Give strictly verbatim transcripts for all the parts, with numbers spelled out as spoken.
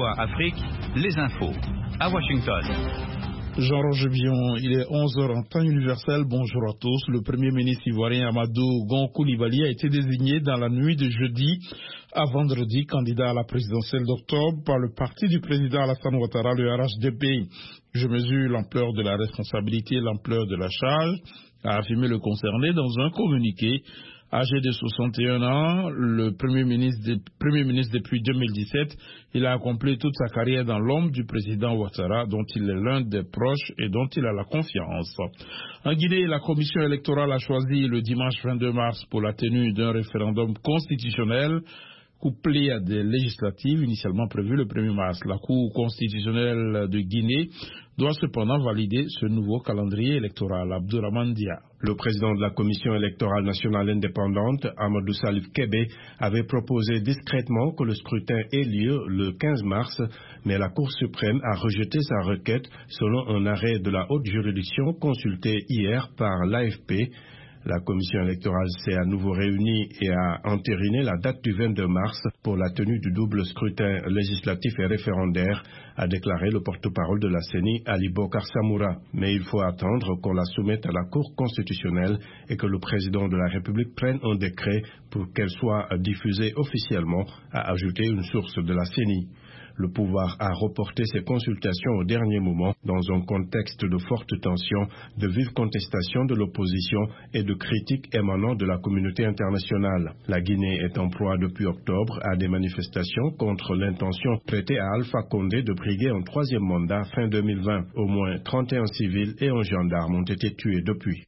V O A Afrique, les infos. À Washington. Jean-Roger Bion, il est onze heures en temps universel. Bonjour à tous. Le premier ministre ivoirien Amadou Gon Coulibaly a été désigné dans la nuit de jeudi à vendredi candidat à la présidentielle d'octobre par le parti du président Alassane Ouattara, le R H D P. Je mesure l'ampleur de la responsabilité et l'ampleur de la charge, a affirmé le concerné dans un communiqué. Âgé de soixante et un ans, le Premier ministre, de, Premier ministre depuis deux mille dix-sept, il a accompli toute sa carrière dans l'ombre du président Ouattara, dont il est l'un des proches et dont il a la confiance. En Guinée, la commission électorale a choisi le dimanche vingt-deux mars pour la tenue d'un référendum constitutionnel couplé à des législatives initialement prévues le premier mars. La Cour constitutionnelle de Guinée doit cependant valider ce nouveau calendrier électoral. Abdourahmane Dia. Le président de la Commission électorale nationale indépendante, Amadou Salif Kébé, avait proposé discrètement que le scrutin ait lieu le quinze mars, mais la Cour suprême a rejeté sa requête selon un arrêt de la haute juridiction consulté hier par l'A F P. La commission électorale s'est à nouveau réunie et a entériné la date du vingt-deux mars pour la tenue du double scrutin législatif et référendaire, a déclaré le porte-parole de la C E N I, Ali Bokar Samoura. Mais il faut attendre qu'on la soumette à la Cour constitutionnelle et que le président de la République prenne un décret pour qu'elle soit diffusée officiellement, a ajouté une source de la C E N I. Le pouvoir a reporté ses consultations au dernier moment dans un contexte de forte tension, de vive contestation de l'opposition et de critiques émanant de la communauté internationale. La Guinée est en proie depuis octobre à des manifestations contre l'intention prêtée à Alpha Condé de briguer un troisième mandat fin deux mille vingt. Au moins trente et un civils et un gendarme ont été tués depuis.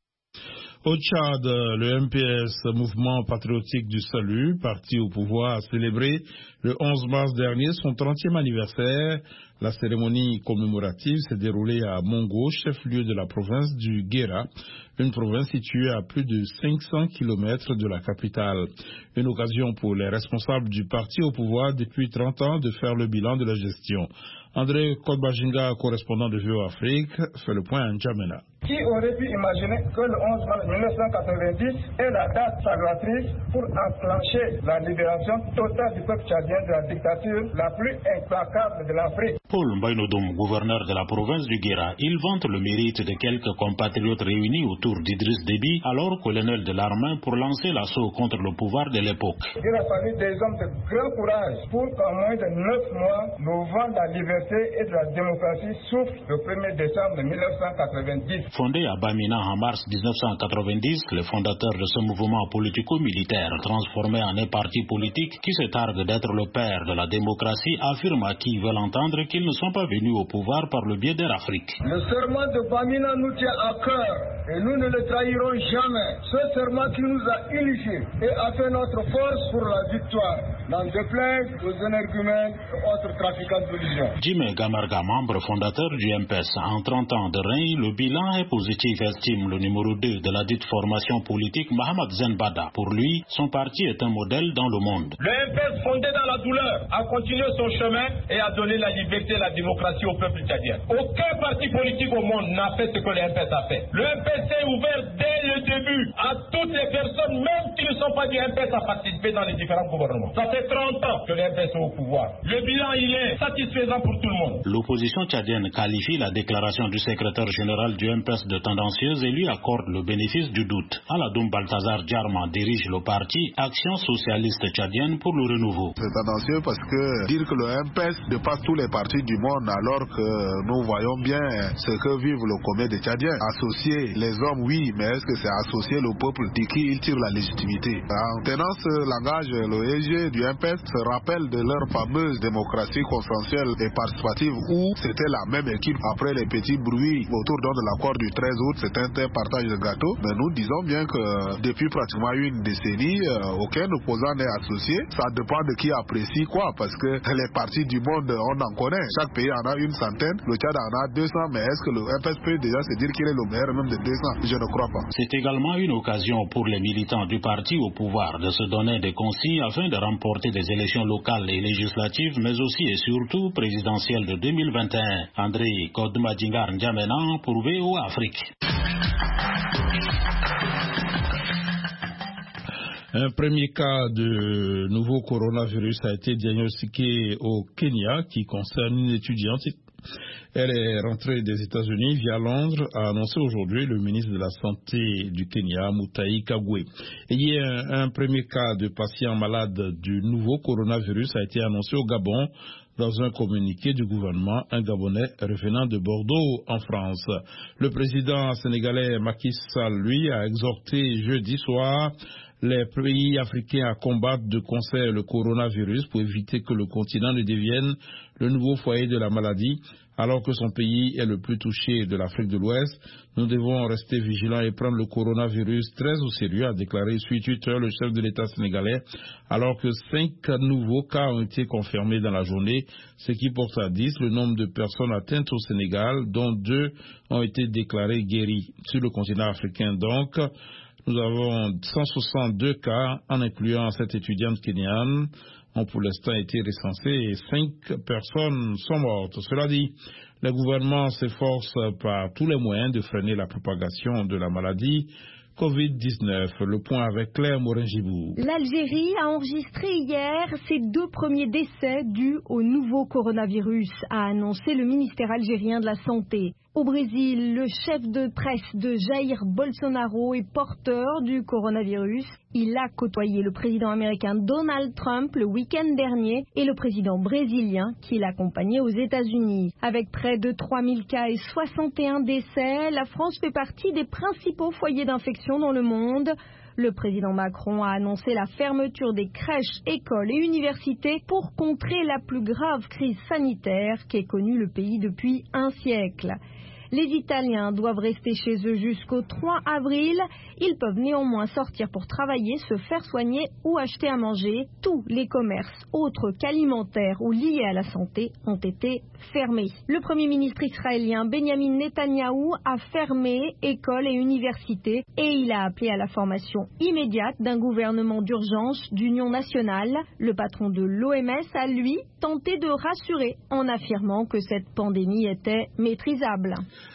Au Tchad, le M P S, Mouvement Patriotique du Salut, parti au pouvoir, a célébré le onze mars dernier son trentième anniversaire. La cérémonie commémorative s'est déroulée à Mongo, chef-lieu de la province du Guéra, une province située à plus de cinq cents kilomètres de la capitale. Une occasion pour les responsables du parti au pouvoir depuis trente ans de faire le bilan de la gestion. André Kodbajinga, correspondant de V O A Afrique, fait le point à N'Djamena. Qui aurait pu imaginer que le onze mars mille neuf cent quatre-vingt-dix est la date salvatrice pour enclencher la libération totale du peuple tchadien de la dictature la plus implacable de l'Afrique? Paul Mbaïnodoum, gouverneur de la province du Guéra, il vante le mérite de quelques compatriotes réunis autour d'Idriss Déby, alors colonel de l'armée, pour lancer l'assaut contre le pouvoir de l'époque. Il a fallu des hommes de grand courage pour qu'en moins de neuf mois, le vent de la liberté et de la démocratie souffle le premier décembre mille neuf cent quatre-vingt-dix. Fondé à Bamina en mars mille neuf cent quatre-vingt-dix, le fondateur de ce mouvement politico-militaire transformé en un parti politique qui se targue d'être le père de la démocratie affirme à qui veulent entendre qu'ils ne sont pas venus au pouvoir par le biais d'Air Afrique. Le serment de Bamina nous tient à cœur et nous ne le trahirons jamais. Ce serment qui nous a unifiés et a fait notre force pour la victoire, n'en déplaise aux énergumènes et autres trafiquants de religion. Jimé Gamarga, membre fondateur du M P S, en trente ans de règne, le bilan est positif, estime le numéro deux de la dite formation politique, Mohamed Zenbada. Pour lui, son parti est un modèle dans le monde. Le M P S, fondé dans la douleur, a continué son chemin et a donné la liberté et la démocratie au peuple tchadien. Aucun parti politique au monde n'a fait ce que le M P S a fait. Le M P S est ouvert dès le début à toutes les personnes, même qui ne sont pas du M P S, à participer dans les différents gouvernements. Ça fait trente ans que le M P S est au pouvoir. Le bilan, il est satisfaisant pour tout le monde. L'opposition tchadienne qualifie la déclaration du secrétaire général du M P S de tendancieuse et lui accorde le bénéfice du doute. Aladoum Balthazar Djarma dirige le parti Action Socialiste Tchadienne pour le Renouveau. C'est tendancieux parce que dire que le M P S dépasse tous les partis du monde alors que nous voyons bien ce que vivent le commun des Tchadiens. Associer les hommes, oui, mais est-ce que c'est associer le peuple de qui il tire la légitimité? En tenant ce langage, le E G du M P S se rappelle de leur fameuse démocratie consensuelle et participative où c'était la même équipe. Après les petits bruits autour de l'accord du treize août, c'était un partage de gâteau, mais nous disons bien que depuis pratiquement une décennie, euh, aucun opposant n'est associé. Ça dépend de qui apprécie quoi, parce que les partis du monde, on en connaît. Chaque pays en a une centaine, le Tchad en a deux cents, mais est-ce que le M P S peut déjà se dire qu'il est le meilleur même de deux cents? Je ne crois pas. C'est également une occasion pour les militants du parti au pouvoir de se donner des consignes afin de remporter des élections locales et législatives, mais aussi et surtout présidentielles de deux mille vingt et un. André Kodmadjingar N'Djamena pour V O A Afrique. Un premier cas de nouveau coronavirus a été diagnostiqué au Kenya qui concerne une étudiante. Elle est rentrée des États-Unis via Londres, a annoncé aujourd'hui le ministre de la Santé du Kenya, Mutahi Kagwe. Et il y a un, un premier cas de patient malade du nouveau coronavirus a été annoncé au Gabon dans un communiqué du gouvernement, un Gabonais revenant de Bordeaux en France. Le président sénégalais Macky Sall, lui, a exhorté jeudi soir les pays africains à combattre de concert le coronavirus pour éviter que le continent ne devienne le nouveau foyer de la maladie. Alors que son pays est le plus touché de l'Afrique de l'Ouest, nous devons rester vigilants et prendre le coronavirus très au sérieux, a déclaré sur Twitter le chef de l'État sénégalais, alors que cinq nouveaux cas ont été confirmés dans la journée, ce qui porte à dix le nombre de personnes atteintes au Sénégal, dont deux ont été déclarées guéries. Sur le continent africain donc, nous avons cent soixante-deux cas, en incluant cette étudiante kenyane, ont pour l'instant été recensés et cinq personnes sont mortes. Cela dit, le gouvernement s'efforce par tous les moyens de freiner la propagation de la maladie covid dix-neuf. Le point avec Claire Morin-Gibou. L'Algérie a enregistré hier ses deux premiers décès dus au nouveau coronavirus, a annoncé le ministère algérien de la Santé. Au Brésil, le chef de presse de Jair Bolsonaro est porteur du coronavirus. Il a côtoyé le président américain Donald Trump le week-end dernier et le président brésilien qui l'accompagnait aux États-Unis. Avec près de trois mille cas et soixante et un décès, la France fait partie des principaux foyers d'infection dans le monde. Le président Macron a annoncé la fermeture des crèches, écoles et universités pour contrer la plus grave crise sanitaire qu'ait connue le pays depuis un siècle. Les Italiens doivent rester chez eux jusqu'au trois avril. Ils peuvent néanmoins sortir pour travailler, se faire soigner ou acheter à manger. Tous les commerces autres qu'alimentaires ou liés à la santé ont été fermés. Le Premier ministre israélien Benjamin Netanyahou a fermé écoles et universités et il a appelé à la formation immédiate d'un gouvernement d'urgence d'union nationale. Le patron de l'O M S a, lui, tenté de rassurer en affirmant que cette pandémie était maîtrisable.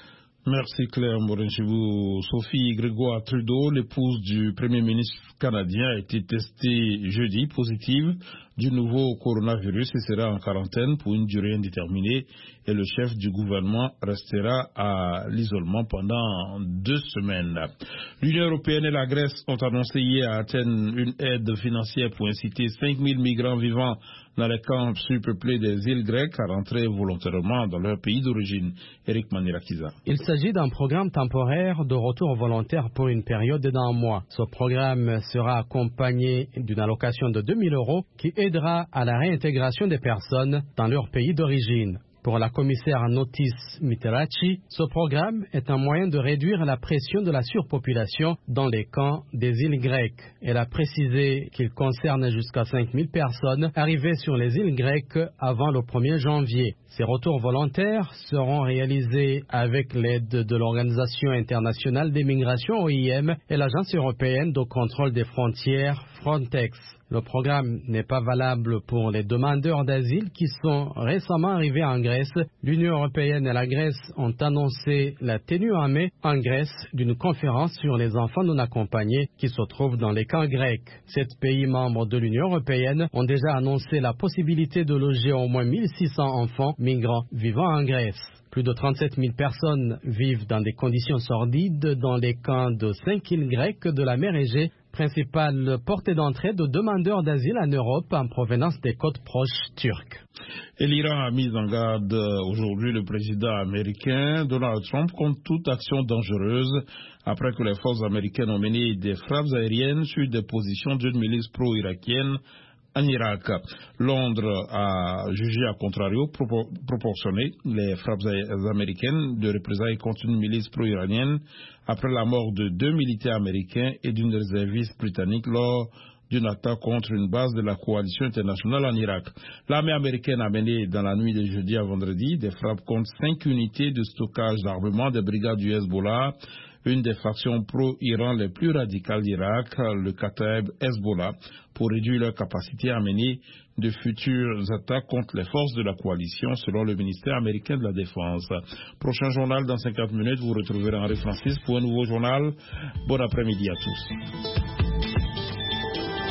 Merci Claire Morin-Chibou. Sophie Grégoire Trudeau, l'épouse du Premier ministre canadien, a été testée jeudi positive du nouveau coronavirus et sera en quarantaine pour une durée indéterminée. Et le chef du gouvernement restera à l'isolement pendant deux semaines. L'Union européenne et la Grèce ont annoncé hier à Athènes une aide financière pour inciter cinq mille migrants vivant dans les camps surpeuplés des îles grecques à rentrer volontairement dans leur pays d'origine. Eric Manirakiza. Il s'agit d'un programme temporaire de retour volontaire pour une période d'un mois. Ce programme sera accompagné d'une allocation de deux mille euros qui aidera à la réintégration des personnes dans leur pays d'origine. Pour la commissaire Notis Mitterrand, ce programme est un moyen de réduire la pression de la surpopulation dans les camps des îles grecques. Elle a précisé qu'il concerne jusqu'à cinq mille personnes arrivées sur les îles grecques avant le premier janvier. Ces retours volontaires seront réalisés avec l'aide de l'Organisation internationale des migrations O I M et l'Agence européenne de contrôle des frontières Frontex. Le programme n'est pas valable pour les demandeurs d'asile qui sont récemment arrivés en Grèce. L'Union européenne et la Grèce ont annoncé la tenue en mai en Grèce d'une conférence sur les enfants non accompagnés qui se trouvent dans les camps grecs. Sept pays membres de l'Union européenne ont déjà annoncé la possibilité de loger au moins mille six cents enfants migrants vivant en Grèce. Plus de trente-sept mille personnes vivent dans des conditions sordides dans les camps de cinq îles grecques de la mer Égée, principale porte d'entrée de demandeurs d'asile en Europe en provenance des côtes proches turques. Et l'Iran a mis en garde aujourd'hui le président américain Donald Trump contre toute action dangereuse après que les forces américaines ont mené des frappes aériennes sur des positions d'une milice pro-irakienne en Irak. Londres a jugé à contrario propor- proportionné les frappes américaines de représailles contre une milice pro-iranienne après la mort de deux militaires américains et d'une réserviste britannique lors d'une attaque contre une base de la coalition internationale en Irak. L'armée américaine a mené dans la nuit de jeudi à vendredi des frappes contre cinq unités de stockage d'armement des brigades du Hezbollah, une des factions pro-Iran les plus radicales d'Irak, le Kataeb Hezbollah, pour réduire leur capacité à mener de futures attaques contre les forces de la coalition, selon le ministère américain de la Défense. Prochain journal dans cinquante minutes, vous retrouverez Henri Francis pour un nouveau journal. Bon après-midi à tous.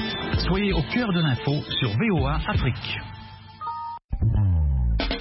Soyez au cœur de l'info sur V O A Afrique.